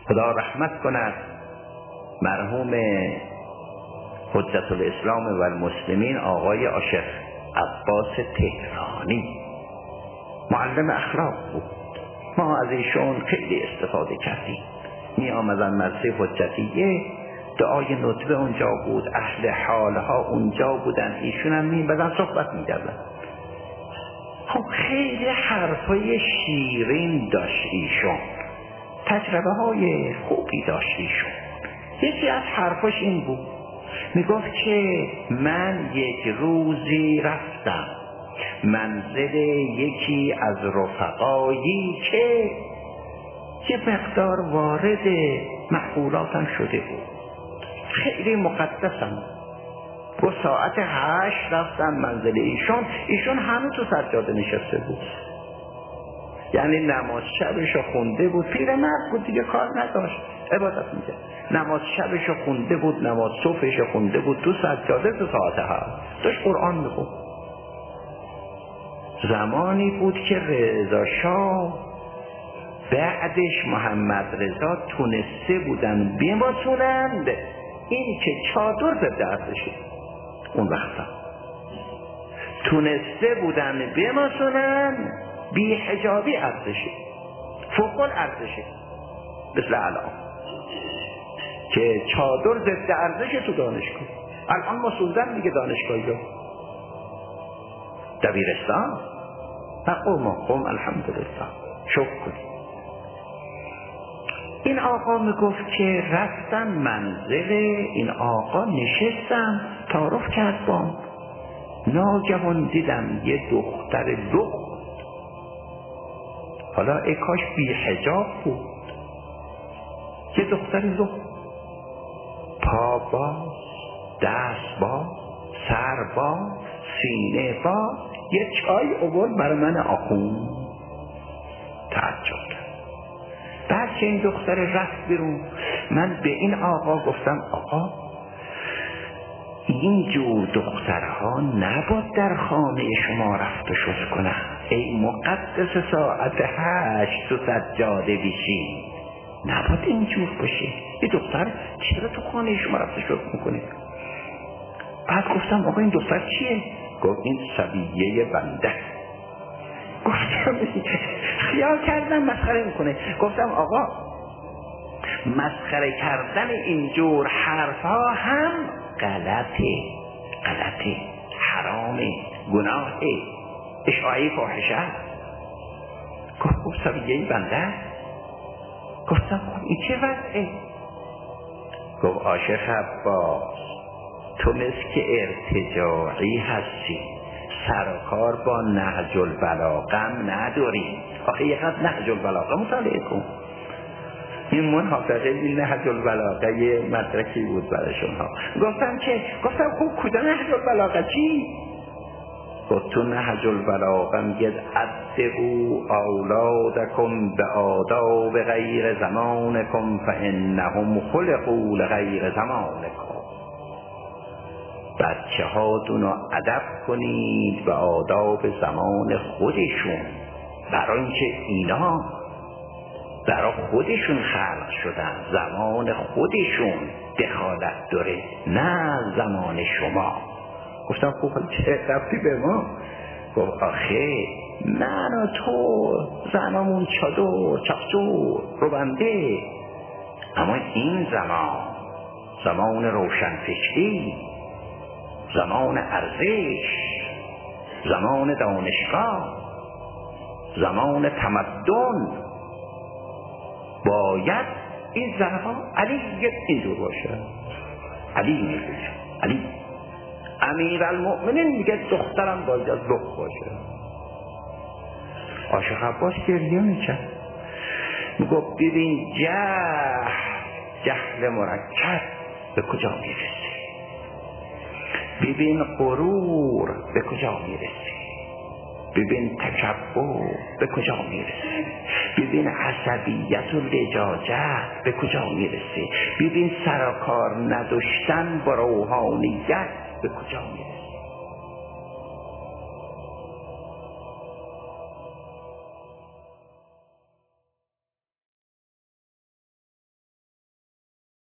خدا رحمت کند مرحوم حجت الاسلام و المسلمین آقای عاشق عباس تهرانی، معلم اخلاق بود. ما از ایشون خیلی استفاده کردیم. می آمدن مدرسه حجتیه، دعای ندبه اونجا بود، اهل حالها اونجا بودن، ایشون هم می بدن صحبت می کردن. خب خیلی حرفای شیرین داشت ایشون، تجربه های خوبی داشت ایشون. یکی از حرفاش این بود، می گفت که من یک روزی رفتم منزل یکی از رفقایی که یه مقدار وارد معقولاتم شده بود، خیلی مقدسم. گفت ساعت 8 رفتم منزل ایشون هنوز تو سجاده نشسته بود، یعنی نماز شبشو خونده بود، پیرمرد بود دیگه، کار نداشت، عبادت میکرد، نماز شبشو خونده بود، نماز صبحشو خونده بود تو سجاده تو ساعت 8 داشت قرآن میخوند. زمانی بود که رضا شاه بعدش محمد رضا تونسته بودن بماسونند این که چادر ضد ارتشه، اون وقتا تونسته بودن بماسونند بی حجابی ارتشه، فوق الارتشه، مثل الان که چادر ضد ارتشه تو دانشگاه. الان ماسوندن دیگه دانشگاهی رو، دبیرستان قوم الحمدلله، شکر کنیم. این آقا میگفت که رفتم منزل این آقا، نشستم، تعارف کرد بام، ناگهان دیدم یه دختر لخت، حالا ای کاش بی حجاب بود، یه دختر لخت، پا باز، دست باز، سر باز، سینه باز، یه چای آورد برای من آخون. تعجب کرد. بعد که این دختر رفت بیرون، من به این آقا گفتم آقا این جور دخترها نباید در خانه شما رفت و شد کنن، ای مقدس ساعت 8 تو سجاده بشین، نباید اینجور باشه، این دختر چرا تو خانه شما رفت و شد میکنه؟ بعد گفتم آقا این دختر چیه؟ گفت این صبیه بنده. گفتم خیال کردم مسخره میکنه. گفتم آقا مسخره کردن اینجور حرفها هم غلطه، حرامه، گناهه، اشاعه فاحشه. گفت صبیه بنده. گفتم این چه وضعه؟ گفت عاشق عباس تو مثل که ارتجاعی هستی، سر و کار با نهج البلاغه نداری. آخه یقدر نهج البلاغه مطالعه کن. این منحافظه این نهج البلاغه یه مدرکی بود برایشون ها. گفتم خوب کجا نهج البلاغه چی؟ گفت تو نهج البلاغه میگه ادبوا اولادکم به آداب غیر زمانکم فانهم خلقوا لغیر زمانکم. بچه هاتون رو ادب کنید به آداب زمان خودشون، برای اینکه اینا برای خودشون خلق شدن، زمان خودشون دخالت داره، نه زمان شما. گفتم خوب چه ربطی به ما؟ گفت آخه من و تو زنمون چادر چاقچور رو بنده، اما این زمان روشنفکری، زمان ارزش، زمان دانشگاه، زمان تمدن، باید این زنها علی اینجور باشه. علی میگه علی امیرالمؤمنین میگه دخترم باید لخت باشه. عاشق عباس گریه میکرد، میگه ببین جهل مرکب به کجا میرسه، ببین غرور به کجا میرسه، ببین تکبر به کجا میرسه، ببین عصبیت و لجاجت به کجا میرسه، ببین سرکار نداشتن با روحانیت به کجا میرسه.